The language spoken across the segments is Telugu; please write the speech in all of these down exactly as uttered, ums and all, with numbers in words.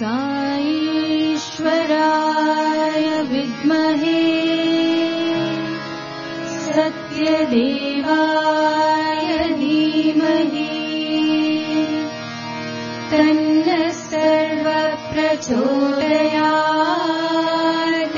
साईश्वराय विद्महे सत्यदेवाय धीमहि तन्नः सर्वः प्रचोदयात्।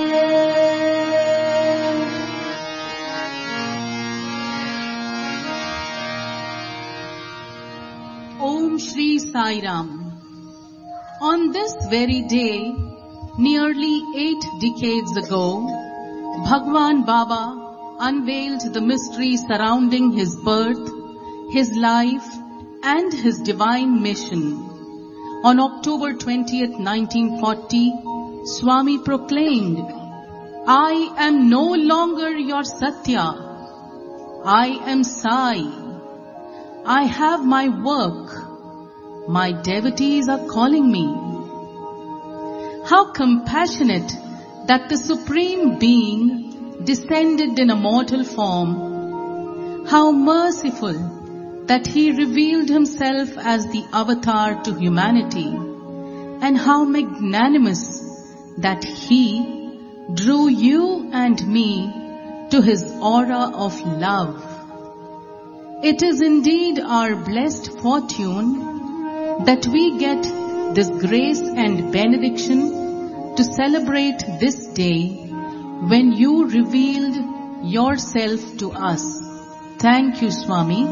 Om Shri Sai Ram. On this very day, nearly eight decades ago, Bhagwan Baba unveiled the mystery surrounding his birth, his life, and his divine mission. On October twentieth, nineteen forty, Swami proclaimed, "I am no longer your Satya. I am Sai. I have my work. My devotees are calling me." How compassionate that the Supreme Being descended in a mortal form. How merciful that He revealed Himself as the avatar to humanity. And how magnanimous that He drew you and me to His aura of love. It is indeed our blessed fortune that we get this grace and benediction to celebrate this day when you revealed yourself to us. Thank you, Swami.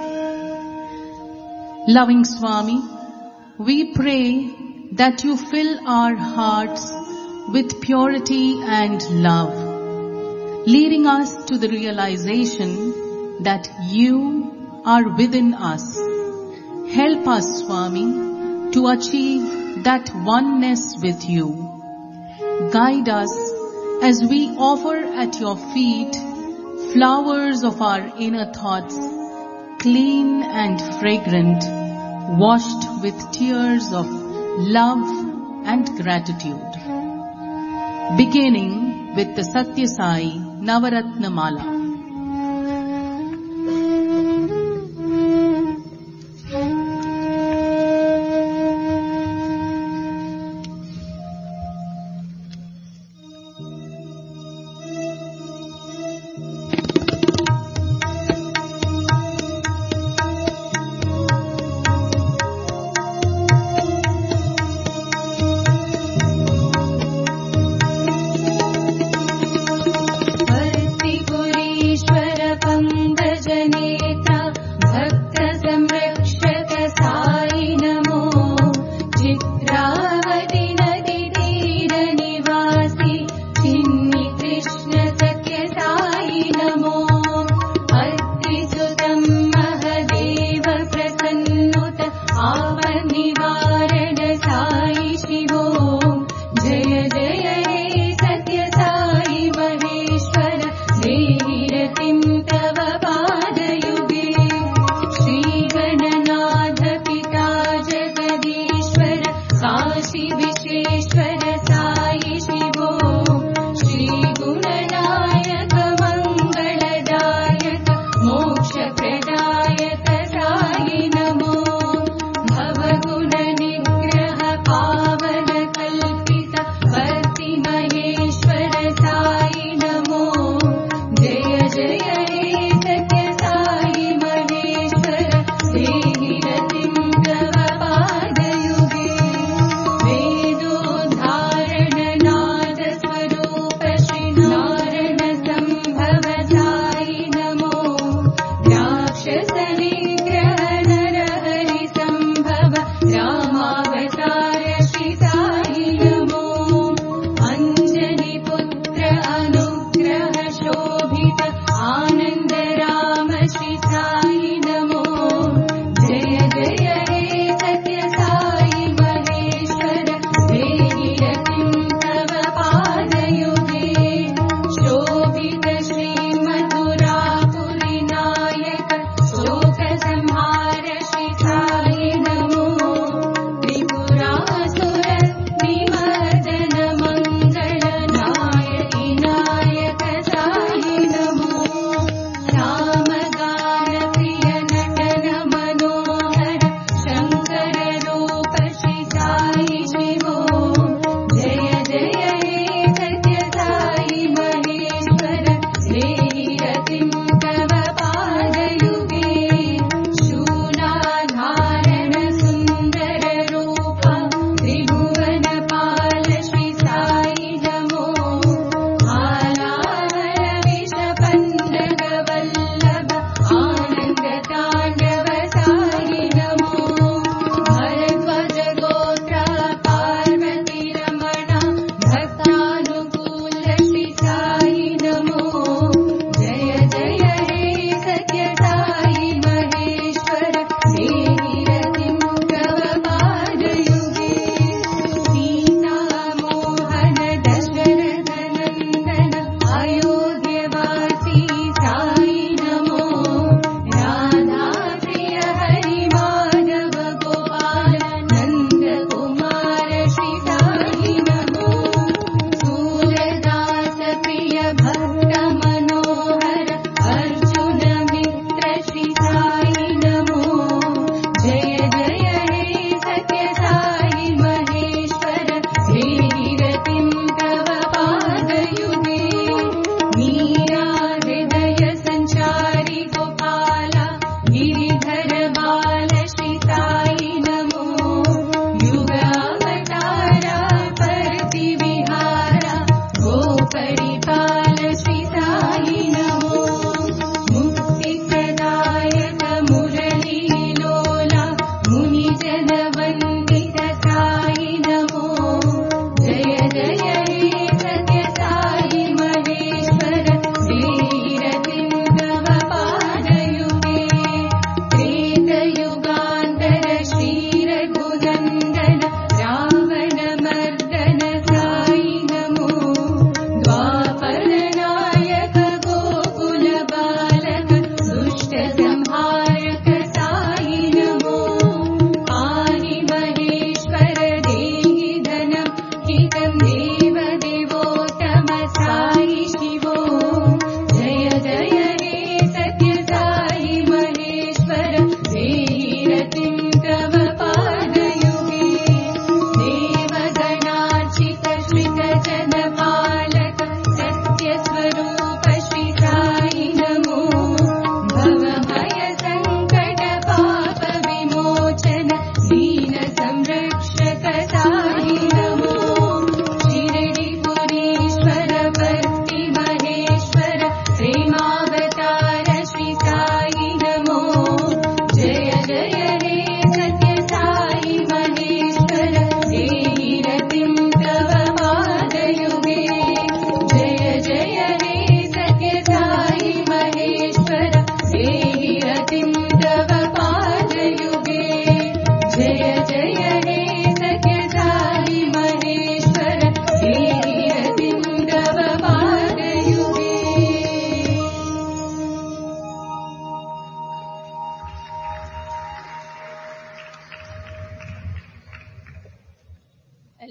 Loving Swami, we pray that you fill our hearts with purity and love, leading us to the realization that you are within us. Help us, Swami, to achieve that oneness with you. Guide us as we offer at your feet flowers of our inner thoughts, clean and fragrant, washed with tears of love and gratitude. Beginning with the Satya Sai Navaratna Mala. Puri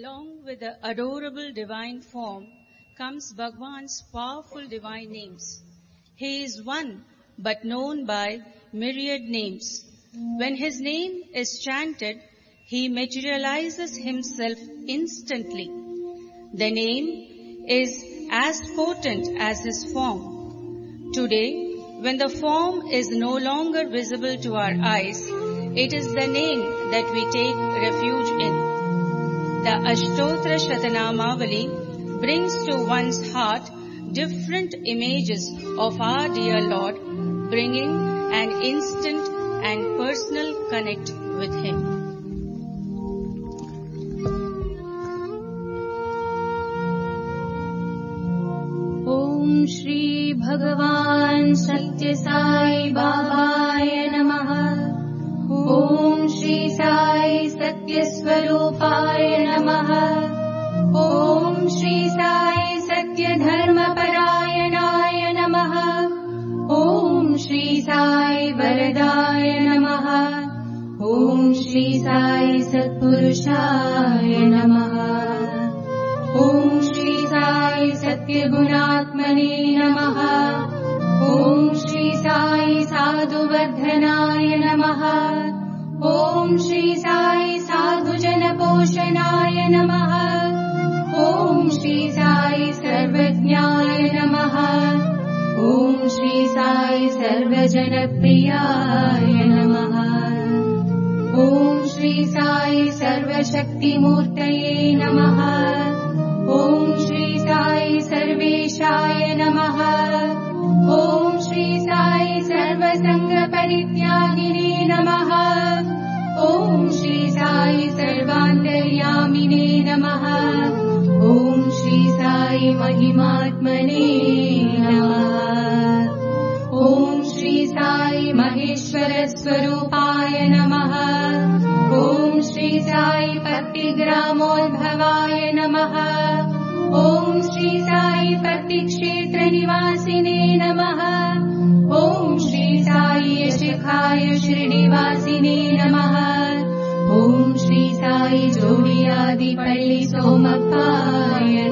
Along with the adorable divine form comes Bhagwan's powerful divine names. He is one but known by myriad names. When his name is chanted, he materializes himself instantly. The name is as potent as his form. Today, when the form is no longer visible to our eyes, it is the name that we take refuge in. The Ashtotra Shatanamavali brings to one's heart different images of our dear Lord, bringing an instant and personal connect with him. Om Shri Bhagavan Satya Sai Babaya Namaha. Om Shri Sai Satya Swarupaya Namaha. Om Shri Sai Satya Dharma Parayanaya Namaha. Om Shri Sai Varadaya Namaha. Om Shri Sai Satpurushaya Namaha. Om Shri Sai Satya Gunatmane Namaha. Om Shri Sai Sadhu Vardhanaya Namaha. Om Shri Sai Sadhu Jana Poshanaya Namaha. Om Shri Sai Sarvajnaya Namaha. Om Shri Sai Sarvajana Priyaya Namaha. Om Shri Sai Sarvashakti Murtaye Namaha. Om Shri Sai Sarveshaya Namaha. Om Shri Sai Sarvasanga Parityagine Namaha. Om Shri Sai Sarvantaryamine Namaha. Om Shri Sai Mahimatmane Namaha. Om Shri Sai Maheshwara Swarupaya Namaha. Om Shri Sai Bhakti Gramodbhavaya Namaha. Om Shri Sai Bhakti Kshetra Nivasine Namaha. Om Shri Sai Yashikhaya Shrinivasine Namaha. Om Shri Sai Jodiyadi Palli Somapaya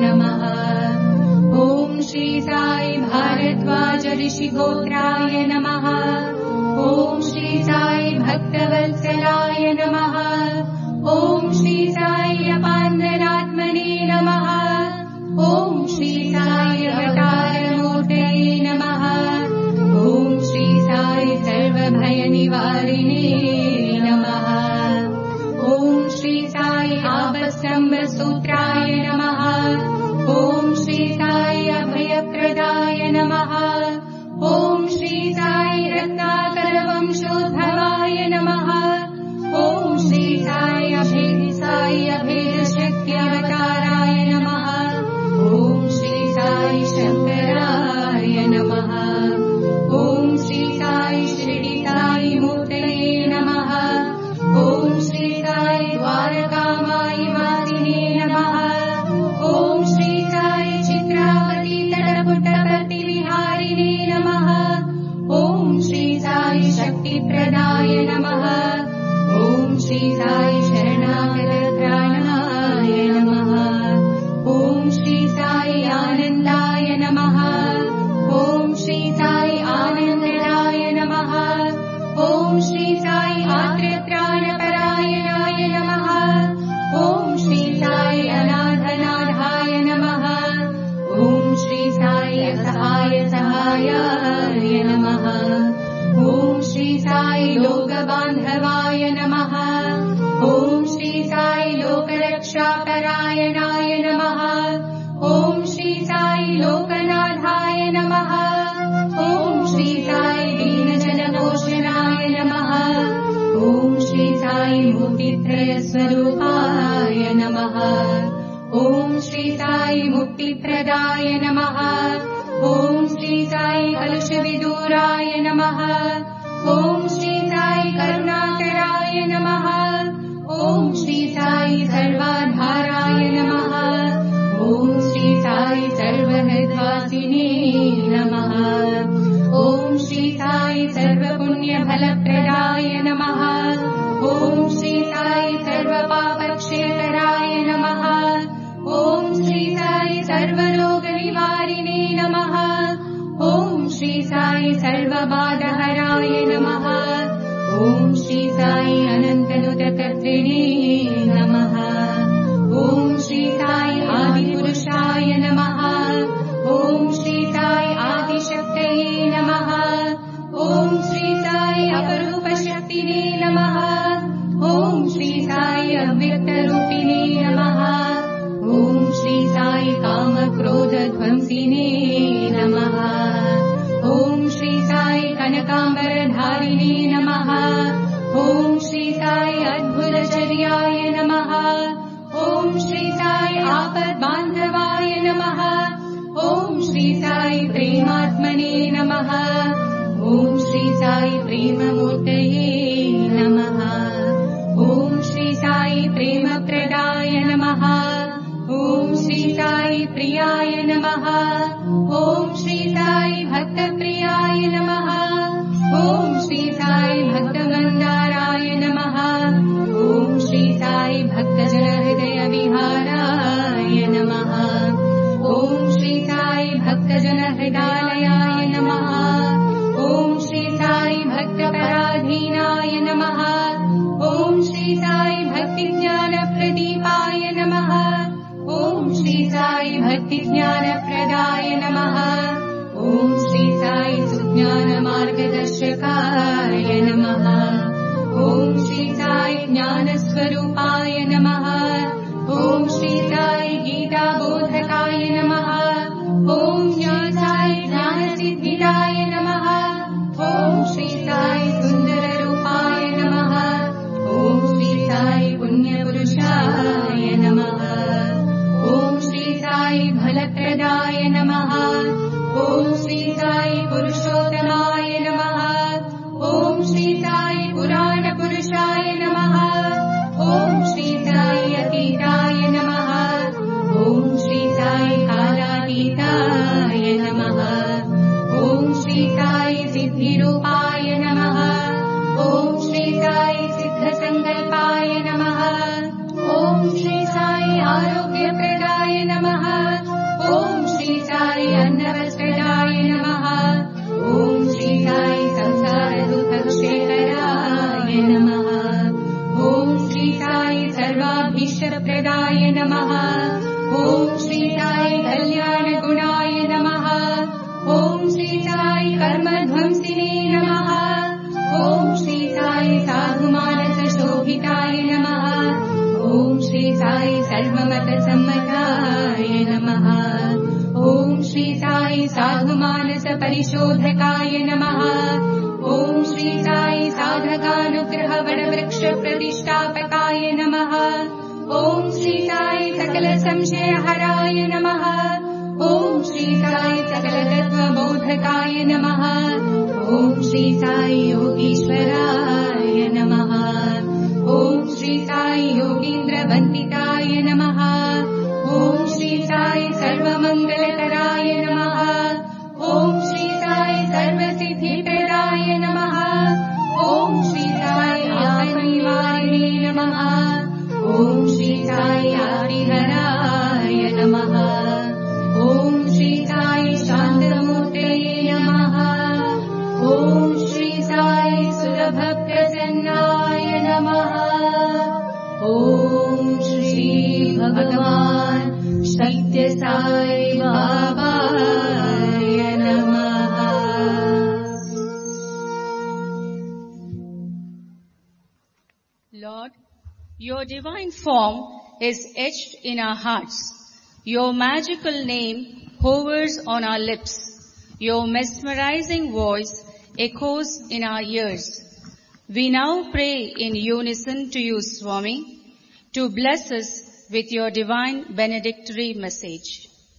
Namaha. Om Shri Sai Bharadwaja Rishi Gotraya Namaha. Om Shri Sai Bhaktavatsalaya Namaha. Om Shri Sai Apandanatmane Namaha. Om Shri Sai Avataramurtaye Namaha. Om Shri Sai Sarvabhaya Nivarine Namaha. Om Shri Sai Abhastambha Sutraya Namaha. Om Shri Sai Abhayapradaya Namaha. Om Shri Sai Ratnakara Vamshodbhavaya Namaha. Om Shri Sai Abhedi Sai Abheda Shakti Avataraya Namaha. Om Shri Sai Shankaraya Namaha. Om Shri Sai Shirdi Sai Murtaye Namaha. Om Shri Sai Dwarakamayi Vasine Namaha. Om Shri Sai Chitravati Tadaputta Viharine Namaha. Om Shri Sai Shakti Pradaya Namaha. Om Shri Sai Sharanagata Pranaya Namaha. Om Shri Sai Anandaya Namaha. Om Shri Sai Anandadaya Namaha. Om Shri Sai Atratrana Parayanaya Namaha. Om Shri Sai Anadhanadhaya Namaha. Om Shri Sai Asahaya Sahayaya Namaha. Om Shri Sai Lokabandhavaya Namaha. Om Shri Sai Lokaraksha Parayanaya Namaha. Om Shri Sai Lokanadhaya Namaha. Om Shri Sai Deenajana Poshanaya Namaha. Om Shri Sai Muktitraya Swarupaya Namaha. Om Shri Sai Mukti Pradaya Namaha. Om Shri Sai Kalusha Viduraya Namaha. Om Shri Sai Karunakaraya Namaha. Om Shri Sai Sarvadharaya Namaha. Om Shri Sai Sarvahidvasine Namaha. Om Shri Sai Sarvapunya Phalapradaya Namaha. Om Shri Sai Sarvapapakshekharaya Namaha. स्वरूपिणे नमः। ॐ श्री साई अव्यक्तरूपिणे नमः। ॐ श्री साई कामक्रोधध्वंसिने नमः। ॐ श्री साई कनकाम्बरधारिणे नमः। ॐ श्री साई अद्भुतचर्याय नमः। ॐ श्री साई आपद्बान्धवाय नमः। ॐ श्री साई प्रेमात्मने नमः। ॐ श्री साई प्रेममूर्तये नमः। ॐ श्री साई प्रेमप्रदाय नमः। ॐ श्री साई प्रियाय नमः। ॐ श्री साई भक्तप्रियाय नमः। ॐ श्री साई भक्तमन्दाराय नमः। ॐ श्री साई भक्तजनहृदय विहाराय नमः। ॐ श्री साई भक्तजनहृदालयाय नमः। ॐ श्री साई भक्तपराधीनाय नमः। ॐ श्री साई भक्तिज्ञानप्रदीपाय नमः। ॐ श्री साई भक्तिज्ञानप्रदाय नमः। ॐ श्री साई सुज्ञानमार्गदर्शकाय नमः। ॐ श्री साई ज्ञानस्वरूपाय नमः। ॐ श्री साई गीताबोधकाय नमः। ॐ श्री साई ज्ञानसिद्धिदाय नमः। ॐ श्री साई सुन्दररूपाय नमः। ॐ श्री साई पुण्यपुरुषाय नमः। ॐ श्री साई फलप्रदाय नमः। ॐ श्री साई पुरुषोत्तमाय नमः। ॐ श्री साई पुराणपुरुषाय नमः। ॐ श्री साई अतीताय नमः। ॐ श्री साई कालातीताय नमः। ॐ श्री साई सिद्धिरूपाय नमः। ॐ श्री साई सिद्धसङ्कल्पाय नमः। ॐ श्री साई आरोग्यप्रदाय नमः। ॐ श्री साई अन्नवस्त्रदाय नमः। ॐ श्री साई संसारदुःखक्षेकराय नमः। ॐ श्री साई सर्वाभीष्टप्रदाय नमः। ॐ श्री साई कल्याणगुणाय नमः। ॐ श्री साई कर्मध्वंसिने नमः। ॐ श्री साई साधुमानसशोभिताय नमः। ॐ श्री साई सर्वमतसम्मताय नमः। ॐ श्री साई साधुमानसपरिशोधकाय नमः। ॐ श्री साई साधकानुग्रहवडवृक्षप्रतिष्ठापकाय नमः। ॐ श्री साई सकलसंशयहराय नमः। ॐ श्री साई सकलतत्त्वबोधकाय नमः। ॐ श्री साई योगीश्वराय नमः। ॐ श्री साई योगीन्द्रवन्दिताय नमः। ॐ श्री साई सर्वमङ्गलकराय नमः। ॐ श्री साई सर्वसिद्धिप्रदाय नमः। ॐ श्री साई आत्मनिवारिणे नमः। ॐ श्री साई आदिहराय नमः। ॐ श्री साई शान्तमूर्तये नमः। ॐ श्री साई सुरभक्तप्रसन्नाय नमः। ॐ श्री भगवान् सत्यसाई बाबाय नमः। Lord, your divine form is etched in our hearts. Your magical name hovers on our lips. Your mesmerizing voice echoes in our ears. We now pray in unison to you, Swami, to bless us with your divine benedictory message.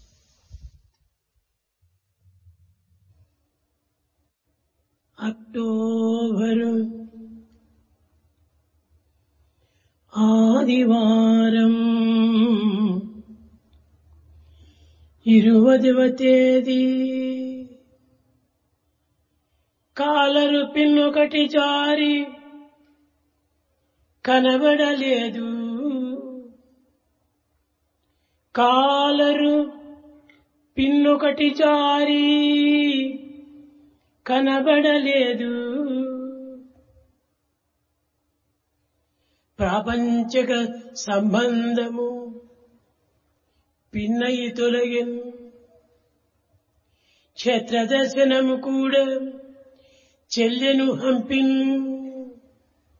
అక్టోబరు ఆదివారం ఇరువదవ తేదీ కాలరు పిన్నొకటి జారి కనబడలేదు. కాలరు పిన్నొకటి జారి కనబడలేదు. ప్రాపంచక సంబంధము పిన్నయి తొలగిన్. క్షేత్ర దర్శనము కూడా చెల్లెను హంపిన్.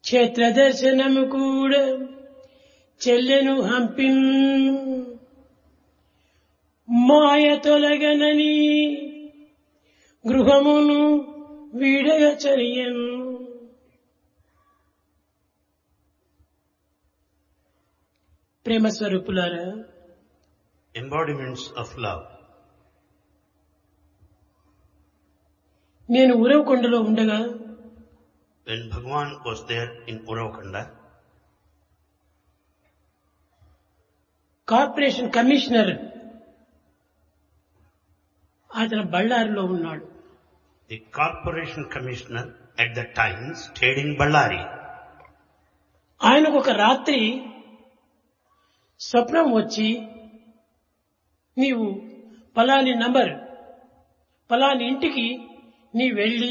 క్షేత్ర దర్శనము కూడా చెల్లెను హంపిన్ మాయ తొలగనని గృహమును వీడగ చరియన్. ప్రేమ స్వరూపులారా, embodiments of love. నేను ఉరవకొండలో ఉండగా When Bhagwan was there in Uravakanda, corporation commissioner అతను బళ్ళారిలో ఉన్నాడు. the corporation commissioner at that time stayed in Ballari. ఆయనకు ఒక రాత్రి స్వప్నం వచ్చి, నీవు పలాని నంబర్ పలాని ఇంటికి నీ వెళ్ళి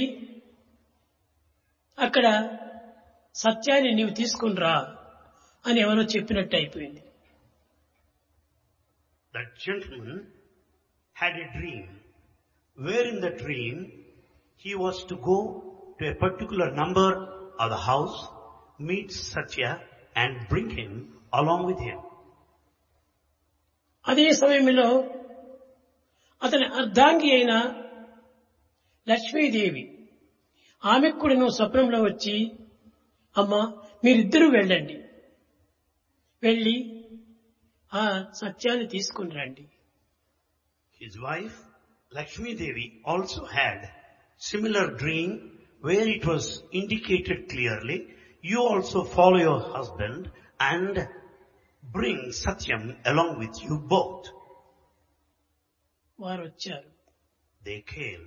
అక్కడ సత్యాన్ని నీవు తీసుకుని రా అని ఎవరో చెప్పినట్టు అయిపోయింది. That gentleman had a dream, where in the dream he was to go to a particular number of the house, meet Satya and bring him along with him. అదే సమయంలో అతని అర్ధాంగి అయిన లక్ష్మీదేవి ఆమెకు కూడా నువ్వు స్వప్నంలో వచ్చి, అమ్మా మీరిద్దరూ వెళ్ళండి, వెళ్ళి ఆ సత్యాన్ని తీసుకుని రండి. His wife Lakshmi Devi also had similar dream where it was indicated clearly, you also follow your husband and bring Satyam along with you both. వారు వచ్చారు. They came.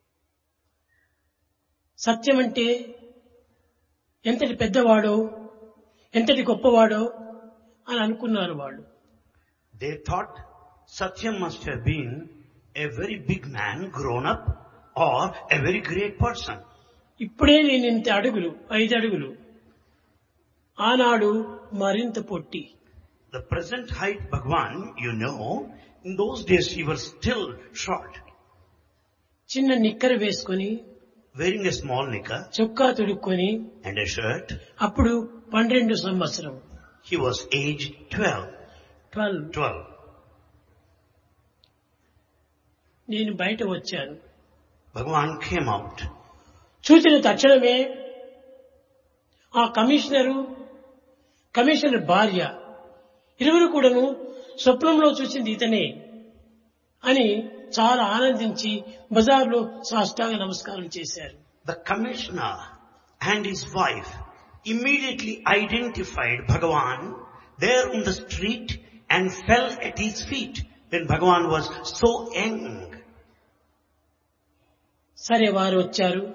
సత్యం అంటే ఎంతటి పెద్దవాడో ఎంతటి గొప్పవాడో అని అనుకున్నారు వాళ్ళు. They thought Satyam must have been a very big man grown up or a very great person. ఇప్పుడే నేను ఇంత అడుగులు ఐదు అడుగులు, ఆనాడు మరింత పొట్టి. The present height Bhagwan, you know, in those days he was still short, చిన్న నిక్కర వేసుకొని wearing a small knicker చొక్కా తొడుక్కొని, and a shirt. అప్పుడు పన్నెండు సంవత్సరం He was aged twelve. Twelve. twelve. నేను బయట వచ్చాను. Bhagwan came out. చూసిన తక్షణమే ఆ కమిషనరు కమిషనర్ భార్య ఇరువురు కూడాను స్వప్నంలో చూసింది ఇతనే అని చాలా ఆనందించి బజార్లో సాష్టాంగ నమస్కారం చేశారు. The commissioner and his wife immediately identified Bhagwan there on the street and fell at his feet when Bhagwan was so young. సరే, వారు వచ్చారు.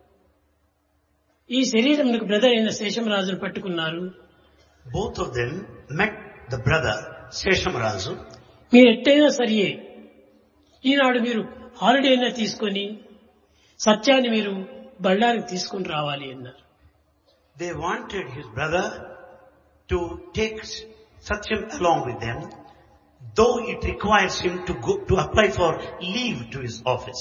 ఈ శరీరంకు బ్రదర్ అయిన శేషమరాజును పట్టుకున్నారు. Both of them met the brother Seshamarazu. మీరు ఎట్టయినా సరియే, ఈనాడు మీరు హాలిడే అయినా తీసుకొని సత్యాన్ని మీరు బళ్ళారికి తీసుకుని రావాలి అన్నారు. They wanted his brother to take Satyam along with them, though it requires him to go to apply for leave to his office.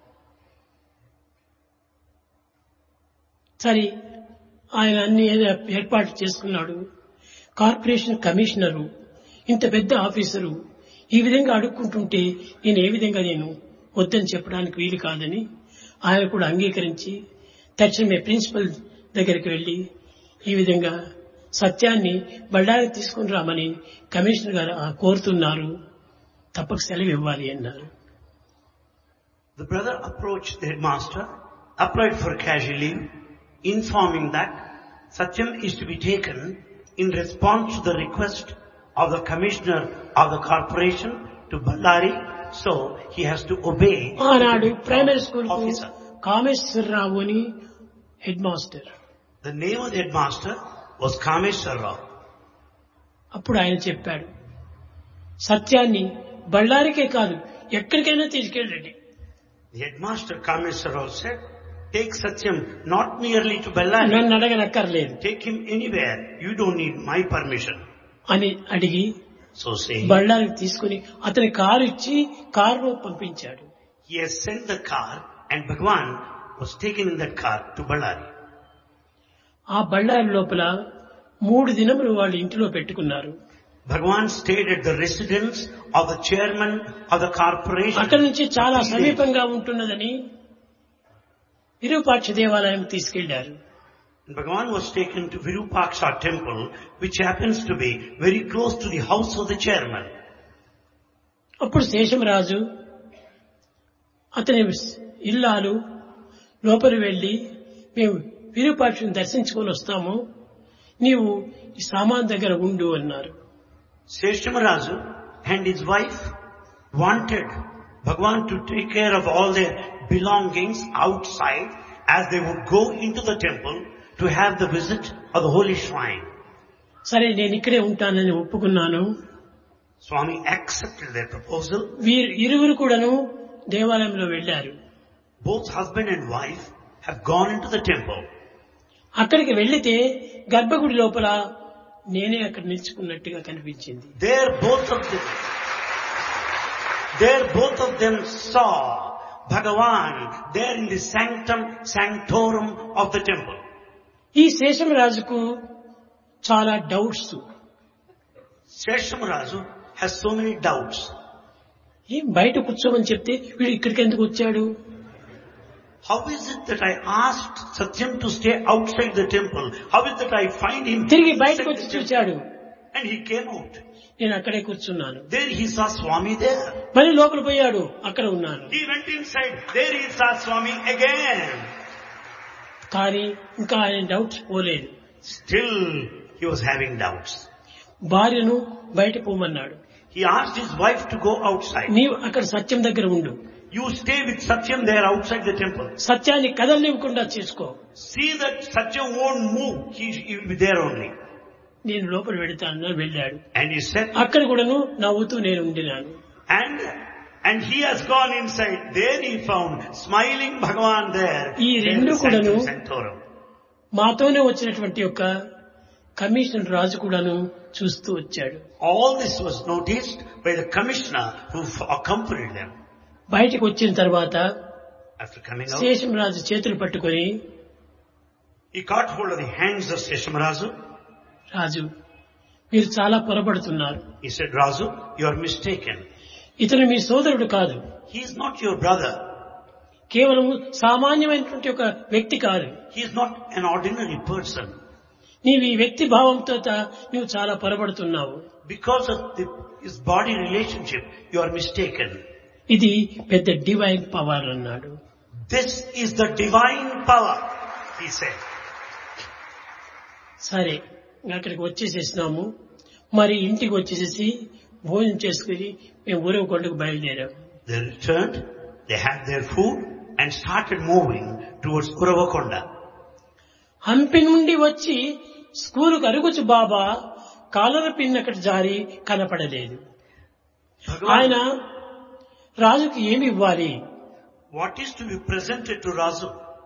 సరే, ఆయన అన్ని ఏర్పాటు చేసుకున్నాడు. కార్పొరేషన్ కమిషనరు ఇంత పెద్ద ఆఫీసరు ఈ విధంగా అడుక్కుంటుంటే నేను ఏ విధంగా నేను వద్దని చెప్పడానికి వీలు కాదని ఆయన కూడా అంగీకరించి తక్షణమే ప్రిన్సిపల్ దగ్గరికి వెళ్లి ఈ విధంగా సత్యాన్ని బళ్ళారికి తీసుకుని రామని కమిషనర్ గారు కోరుతున్నారు, తప్పక సెలవు ఇవ్వాలి అన్నారు. The brother approached the headmaster, applied for casual leave, informing that Satyam is to be taken in response to the request of the commissioner of the corporation to Ballari, so he has to obey ఆనాడు ప్రైమరీ స్కూల్ officer. కామేశ్వరరావు అని head master. The name of the headmaster was Kameshwar Rao. అప్పుడు ఆయన చెప్పాడు, సత్యాన్ని బళ్ళారికే కాదు ఎక్కడికైనా తీసుకెళ్ళండి. The headmaster Kameshwar Rao said, take Satyam not merely to Ballari, నన్ను అడగనక్కర్లేదు take him anywhere, you don't need my permission. అని అడిగి So saying, బళ్ళారికి తీసుకుని అతని కారు ఇచ్చి కారులో పంపించాడు. he has sent the car and Bhagwan was taken in that car to Ballari. ఆ బళ్ళారి లోపల మూడు దినములు వాళ్ళు ఇంటిలో పెట్టుకున్నారు. Bhagavan stayed at the residence of the chairman of the corporation. అక్కడి నుంచి చాలా సమీపంగా ఉంటున్నదని విరూపాక్ష దేవాలయం తీసుకెళ్లారు. Bhagavan was taken to Virupaksha temple, which happens to be very close to the house of the chairman. అప్పుడు శేషమరాజు అతని ఇల్లాలు లోపలి వెళ్లి మేము విరూపాక్షను దర్శించుకొని వస్తాము, నీవు ఈ సామాన్ దగ్గర ఉండు అన్నారు. Seshamarazu and his wife wanted Bhagavan to take care of all their belongings outside as they would go into the temple to have the visit of the holy shrine. సరే నేను ఇక్కడే ఉంటానని ఒప్పుకున్నాను. Swami accepted their proposal. వీరు ఇరువురు కూడాను దేవాలయంలో వెళ్లారు. Both husband and wife have gone into the temple. అక్కడికి వెళ్లితే గర్భగుడి లోపల నేనే అక్కడ నిల్చుకున్నట్టుగా కనిపించింది. There both of them, there both of them saw Bhagavan there in the sanctum sanctorum of the temple. ఈ శేషమరాజుకు చాలా doubts. Seshamarazu has so many doubts. ఏం బయట కూర్చోమని చెప్తే వీడు ఇక్కడికి ఎందుకు వచ్చాడు? How is it that I asked Satyam to stay outside the temple? How is it that I find him తిరిగి inside బయటకు the వచ్చి temple? చూశాడు. And he came out. నేను అక్కడే కూర్చున్నాను. There he saw Swami there. మళ్ళీ లోపల పోయాడు, అక్కడ ఉన్నాను. He went inside. There he saw Swami again. కానీ ఇంకా ఆయన డౌట్స్ పోలేదు. Still he was having doubts. భార్యను బయట పోమన్నాడు. He asked his wife to go outside. నీవు అక్కడ సత్యం దగ్గర ఉండు, You stay with Satyam there outside the temple. సత్యాన్ని కదలనివ్వకుండా చేసుకో, See that Satyam won't move. He he will be there only. నేను లోపల వెళతాను. వెళ్ళాడు. And he said, అక్కడ కూడాను నవ్వుతూ నేను ఉండినాను. and and he has gone inside. There he found smiling Bhagavan there. ఈ There రెండు in the కూడాను sanctum sanctorum. మాతోనే వచ్చినటువంటి యొక్క కమిషనర్ రాజు కూడాను చూస్తూ వచ్చాడు. All this was noticed by the commissioner who accompanied them. బయటకు వచ్చిన తర్వాత After coming out, శేషం రాజు చేతులు పట్టుకొని, he caught hold of the hands of Seshamarazu. రాజు మీరు చాలా పొరపడుతున్నారు. He said, Razu, you are mistaken. ఇతను మీ సోదరుడు కాదు, He is not your brother. కేవలం సామాన్యమైనటువంటి ఒక వ్యక్తి కాదు. He is not an ordinary person. నీవు ఈ వ్యక్తి భావంతో తా- నువ్వు చాలా పొరపడుతున్నావు. Because of the, his body relationship, you are mistaken. ఇది పెద్ద డివైన్ పవర్ అన్నాడు. This is the divine power, he said. సరే అక్కడికి వచ్చేసేసినాము. మరి ఇంటికి వచ్చేసేసి భోజనం చేసుకుని మేము ఊరవకొండకు బయలుదేరాము. They returned, they had their food and started moving towards Uravakonda. Hampi నుండి వచ్చి స్కూలుకు అరుగుచు బాబా కాలర పిన్ అక్కడ జారి కనపడలేదు. ఆయన Bhagavan, రాజుకి ఏమి ఇవ్వాలి? what is to be presented to Razu?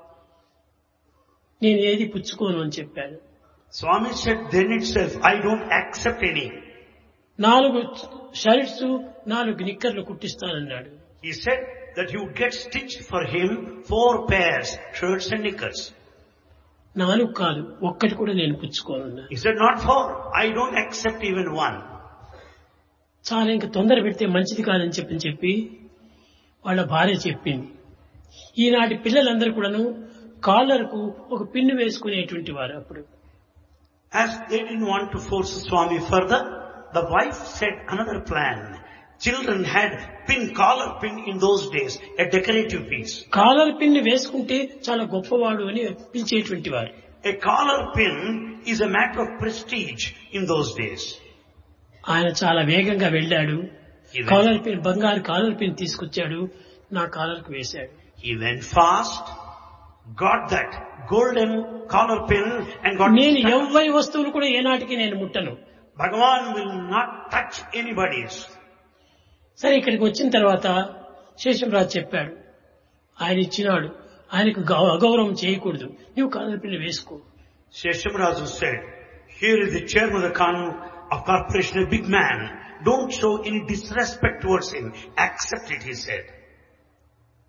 నేను ఏది పుచ్చుకోను అని చెప్పాడు. Swami said, then itself, I don't accept any. నాలుగు షర్ట్స్ నాలుగు నిక్కర్లు కుట్టిస్తానన్నాడు. He said that he would get stitched for him four pairs, shirts and knickers. నాలుగు కాదు, ఒక్కటి కూడా నేను పుచ్చుకోనున్నా. He said, not four, I don't accept even one. చాలా ఇంకా తొందర పెడితే మంచిది కాదని చెప్పని చెప్పి వాళ్ళ భార్య చెప్పింది. ఈనాటి పిల్లలందరూ కూడాను కాలర్కు ఒక పిన్ను వేసుకునేటువంటి వారు. అప్పుడు As they didn't want to force Swami further, the wife said another plan. Children had pin, collar pin in those days, a decorative piece. Collar pin వేసుకుంటే చాలా గొప్పవాడు అని పిలిచేటువంటి వారు. A collar pin is a matter of prestige in those days. ఆయన చాలా వేగంగా వెళ్ళాడు. He went, కాలర్ పిన్, బంగారు కాలర్ పిన్ తీసుకొచ్చాడు, నా కాలర్కు వేశాడు. he went fast, got that golden collar pin and got నేను stuck. ఎవ్వరి వస్తువులు కూడా ఏనాటికి నేను ముట్టను. Bhagavan will not touch anybody's. సరే ఇక్కడికి వచ్చిన తర్వాత శేషంరాజు చెప్పాడు, ఆయన ఇచ్చినాడు, ఆయనకు గౌ- అగౌరవం చేయకూడదు, నువ్వు కాలర్ పిన్ వేసుకో. Seshamarazu said, here is the chairman of the con- of corporation, a big man. Don't show any disrespect towards him. Accept it, he said.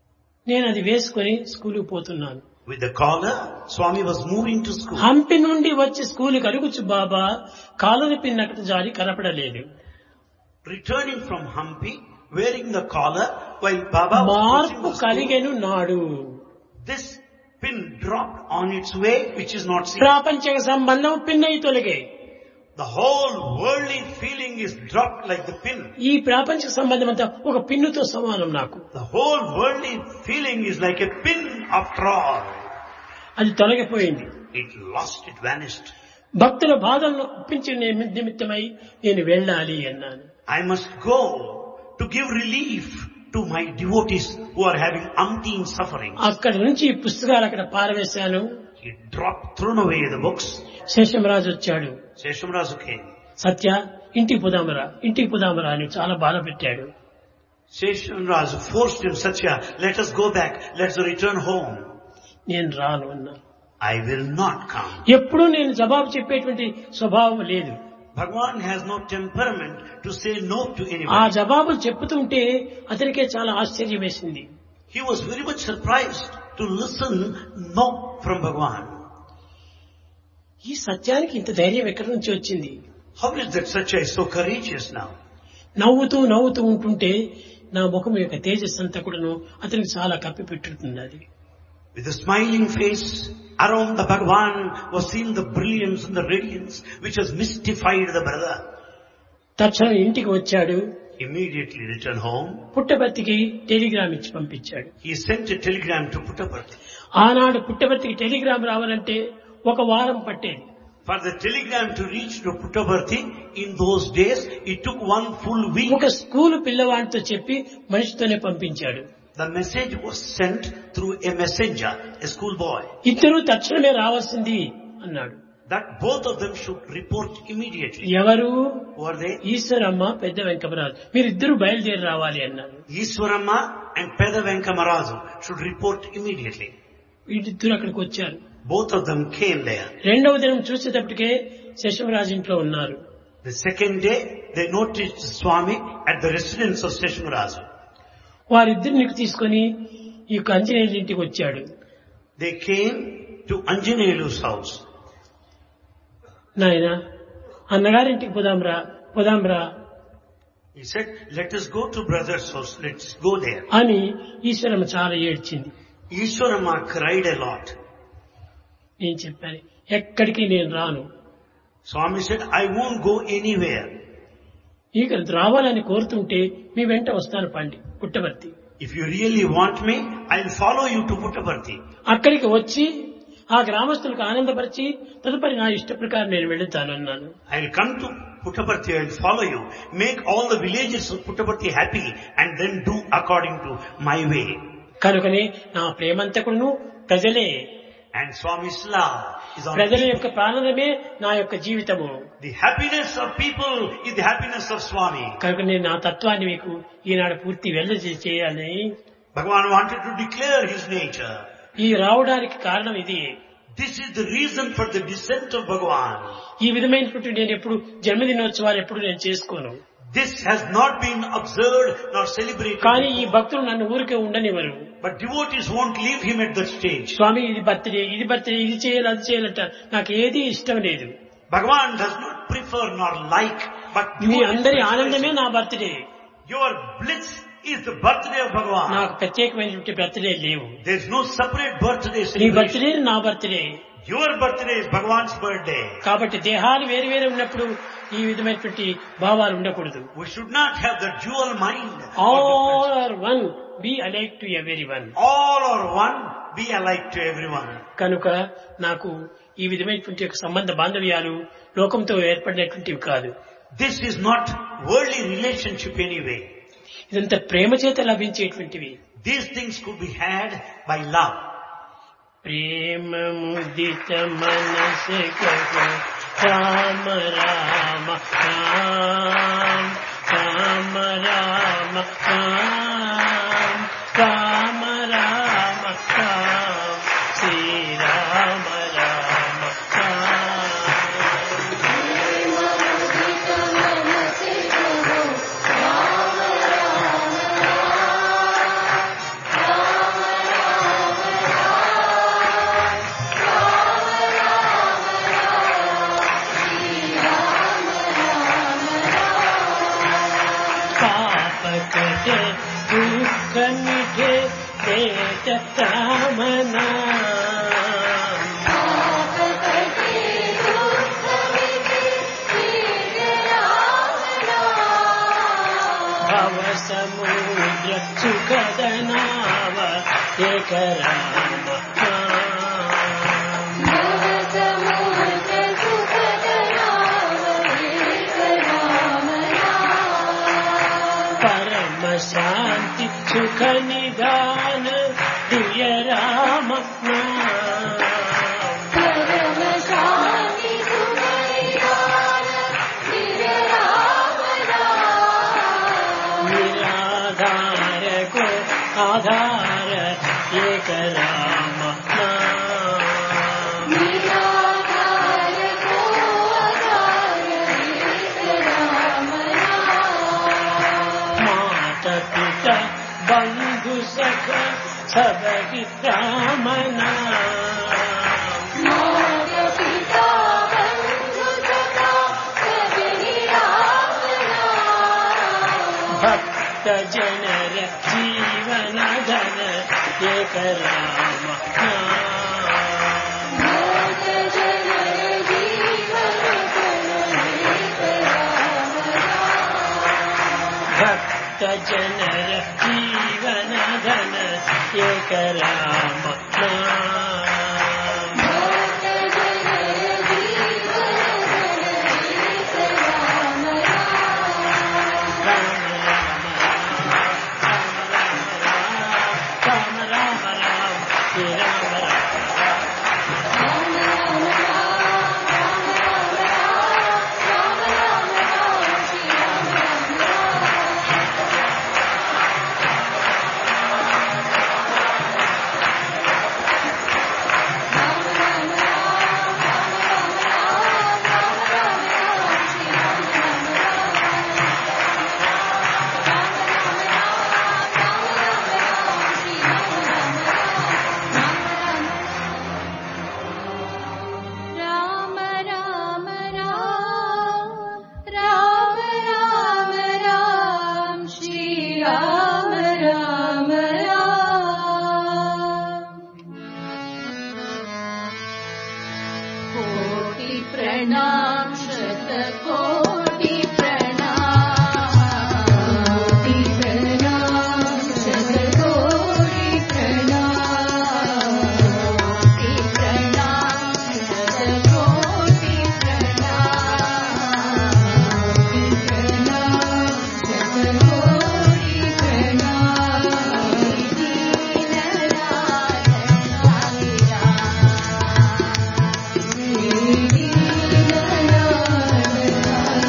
నేను అది వేసుకొని స్కూలుకు పోతున్నాను. With the collar, Swami was moving to school. Hampi నుండి వచ్చి స్కూలుకి అడుగుచు బాబా కాలర్ పిన్నట్టు జారి కనపడలేదు. Returning from Hampi, wearing the collar, while Baba was మార్పు pushing the కలిగెను school, నాడు. this pin dropped on its way, which is not seen. ప్రాపంచిక సంబంధం పిన్నయి తొలగే. The whole worldly feeling is dropped like the pin. ఈ ప్రాపంచిక సంబంధం అంతా ఒక పిన్నుతో సమానం నాకు. The whole worldly feeling is like a pin after all. అది తొలగిపోయింది. It lost, it vanished. భక్తుల బాధలను ఒప్పించే నిమిత్తమై నేను వెళ్ళాలి అన్నాను. I must go to give relief to my devotees who are having umpteen sufferings. అక్కడి నుంచి ఈ పుస్తకాలు అక్కడ పారవేశాను. He dropped, thrown away the books. Seshamaraju వచ్చాడు. Seshamrazu came. సత్య ఇంటికి పోదామరా ఇంటికి పోదామరా అని చాలా బాధ పెట్టాడు. Seshamrazu forced him, Satya, let us go back, let's return home. నేను రాను అన్నా. I will not come. ఎప్పుడూ నేను జవాబు చెప్పేటువంటి స్వభావం లేదు. Bhagwan has no temperament to say no to ఆ anyone. జవాబులు చెప్పుతుంటే అతనికే చాలా ఆశ్చర్యం వేసింది. He was very much surprised to listen no from Bhagwan. ఈ సత్యానికి ఇంత ధైర్యం ఎక్కడి నుంచి వచ్చింది? How is that Satya is so courageous now? నవ్వుతూ నవ్వుతూ ఉంటుంటే నా ముఖం యొక్క తేజస్సు అంతా కూడాను అతనికి చాలా కప్పి పెట్టుతుంది. అది With a smiling face, around the Bhagwan was seen the brilliance and the radiance which has mystified the brother. తక్షణం ఇంటికి వచ్చాడు. Immediately returned home. పుట్టపర్తికి టెలిగ్రామ్ ఇచ్చి పంపించాడు. He sent a telegram to Puttaparthi. ఆనాడు పుట్టపర్తికి టెలిగ్రామ్ రావాలంటే ఒక వారం పట్టేది. For the telegram to reach to Puttaparthi in those days, it took one full week. ఒక స్కూలు పిల్లవాడితో చెప్పి మనిషితోనే పంపించాడు. The message was sent through a messenger, a schoolboy, ఇద్దరు తక్షణమే రావాల్సింది అన్నాడు. that both of them should report immediately. ఎవరు? Who are they? ఈశ్వరమ్మ, పెద్ద వెంకమరాజు, మీరిద్దరు బయలుదేరి రావాలి అన్నారు. Iswaramma and Peda Venkamarazu should report immediately. వీటిద్దరు అక్కడికి వచ్చారు. Both of them came there. రెండవ దినం చూసేటప్పటికే శశమరాజు ఇంట్లో ఉన్నారు. The second day, they noticed Swami at the residence of Seshamarazu. వారిద్దరిని తీసుకొని ఈ ఆంజనేయుల ఇంటికి వచ్చాడు. They came to Anjaneyalu's house. నాయన అన్నగారింటికి పోదాంరా పోదాంరా He said, let us go to brother's house, let's go there. అని ఈశ్వరమ్మ చాలా ఏడ్చింది. Ishwarama cried a lot. నేను చెప్పాను, ఎక్కడికి నేను రాను. Swami said, I won't go anywhere. ఇక రావాలని కోరుతుంటే మీ వెంట వస్తాను పండి Puttaparthi. If you really want me, I'll follow you to Puttaparthi. అక్కడికి వచ్చి ఆ గ్రామస్తులకు ఆనందపరిచి తదుపరి నా ఇష్ట ప్రకారం నేను వెళుతాను అన్నాను. I'll come to Puttaparthi, I'll follow you. Make all the villages of Puttaparthi happy and then do according to my way. కనుకనే నా ప్రేమంతకును ప్రజలే. And Swami's love is on ప్రజల people. యొక్క ప్రాణమే నా యొక్క జీవితము. The happiness of people is the happiness of Swami. కనుక నేను నా తత్వాన్ని మీకు ఈనాడు పూర్తి వెళ్ళ చేయాలని Bhagavan wanted to declare his nature. ఈ రావడానికి కారణం ఇది. This is the reason for the descent of Bhagavan. ఈ విధమైనటువంటి నేను ఎప్పుడు జన్మదినోత్సవాలు ఎప్పుడు నేను చేసుకోను. This has not been observed nor celebrated. కానీ ఈ భక్తులు నన్ను ఊరికే ఉండనివ్వరు. But devotees won't leave him at that stage. స్వామి ఇది బర్త్డే ఇది బర్త్డే ఇది చేయాలి అది చేయాలంట నాకు ఏది ఇష్టం లేదు. Bhagavan does not prefer nor like, but me devotees అందరి prefer. ఆనందమే నా birthday. Your bliss is the birthday of Bhagavan. నాకు ప్రత్యేకమైనటువంటి బర్త్డే లేవు. There is no separate birthday నీ celebration. బర్త్డే నా birthday. Your birthday is Bhagavan's birthday. కాబట్టి దేహాలు వేరు వేరు ఉన్నప్పుడు ఈ విధమైనటువంటి భావాలు ఉండకూడదు. We should not have the dual mind. All are one, be alike to every one. All are one, be alike to everyone. కనుక నాకు ఈ విధమైనటువంటి యొక్క సంబంధ బాంధవ్యాలు లోకంతో ఏర్పడినటువంటివి కాదు. This is not worldly relationship anyway. ఇదంతా ప్రేమ చేత లభించేటువంటివి. These things could be had by love. ప్రేమ ముదిత మనస కహో రామ రామ రామ రామ రామ రామ రామ రామ రామ శ్రీ రామ రామ రామ ఏక రామ పరమ శాంతి సుఖ నిదాన దివ్య రామ నిరాధార को आधार एक राम माता पिता बंधु सख सब राम भक्त जनर जीवन धन एक राम भक्त जनर जीवन धन एक राम प्रणाम शत कोटि प्रणाम कोटि प्रणाम शत कोटि प्रणाम कोटि प्रणाम शत कोटि प्रणाम कोटि प्रणाम शत कोटि प्रणाम दीन नारायण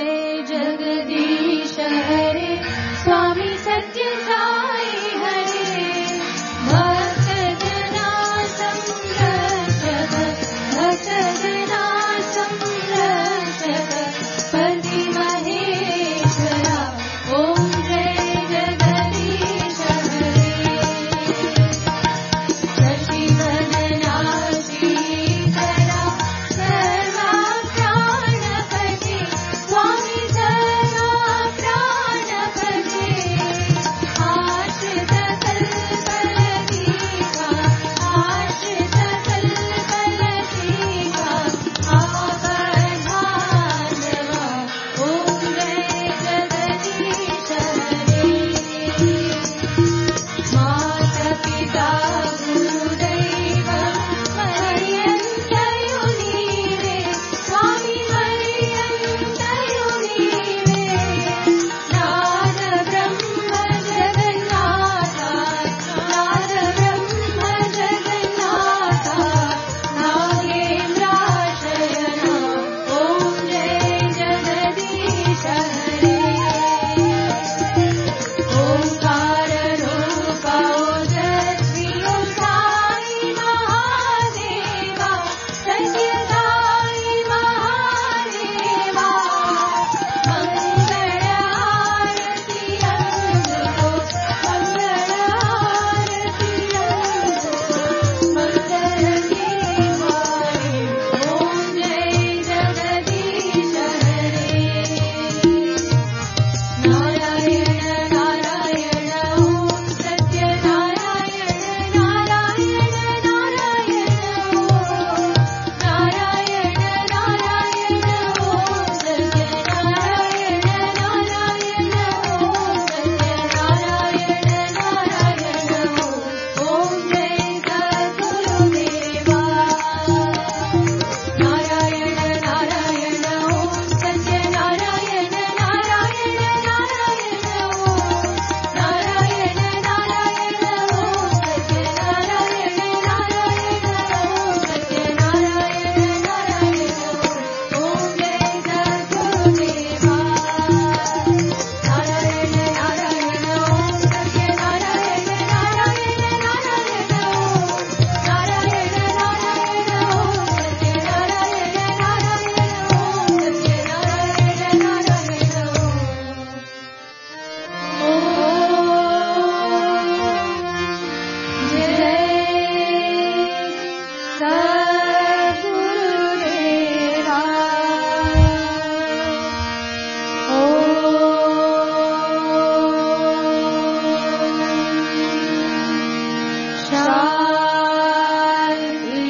जय जगदीश हरे स्वामी सत्य साई हरे भक्त जना संरक्षक भक्त जना संरक्षक पति महेश्वरा ओम जय जगदीश हरे शशिवदना श्रीकरा सर्वा प्राणपते स्वामी सर्वा प्राणपते आश्रित कल्पलतिका आश्रित कल्पलतिका आपद्बान्धवा ओम जय जगदीश हरे माता पिता गुरुदैव पर्यन्तयुनीवे स्वामी पर्यन्तयुनीवे नाद ब्रह्म जगन्नाथा नाद ब्रह्म जगन्नाथा नागेन्द्राशयना ओम जय जगदीश हरे ओंकार रूपा ओजस्वी साई महादेवा सत्य साई महादेवा मंगल आरती अंगो मंगल आरती अंगो मंगल दीवारे ओम जय जगदीश हरे नारायण नारायण ओम सत्य नारायण नारायण नारायण ओम नारायण नारायण ओम सत्य नारायण नारायण ओम सत्य नारायण नारायण ओम जय सद्गुरुदेवा नारायण नारायण ओम सत्य नारायण नारायण नारायण ओम नारायण नारायण ओम सत्य नारायण नारायण ओम सत्य नारायण नारायण ओम जय सद्गुरुदेवा नारायण नारायण ओम सत्य नारायण नारायण नारायण ओम नारायण नारायण ओम सत्य नारायण नारायण ओम सत्य नारायण नारायण ओम जय सद्गुरुदेवा शांति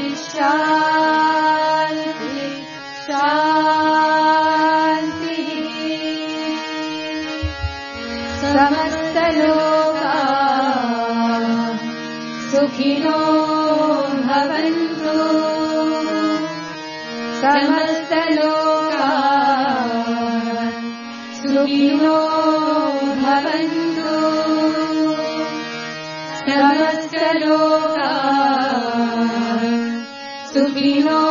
शांति शांति समस्त लोका सुखिनो भवन्तु समस्त लोका सुखिनो भवन्तु समस्त लोका सुखिनो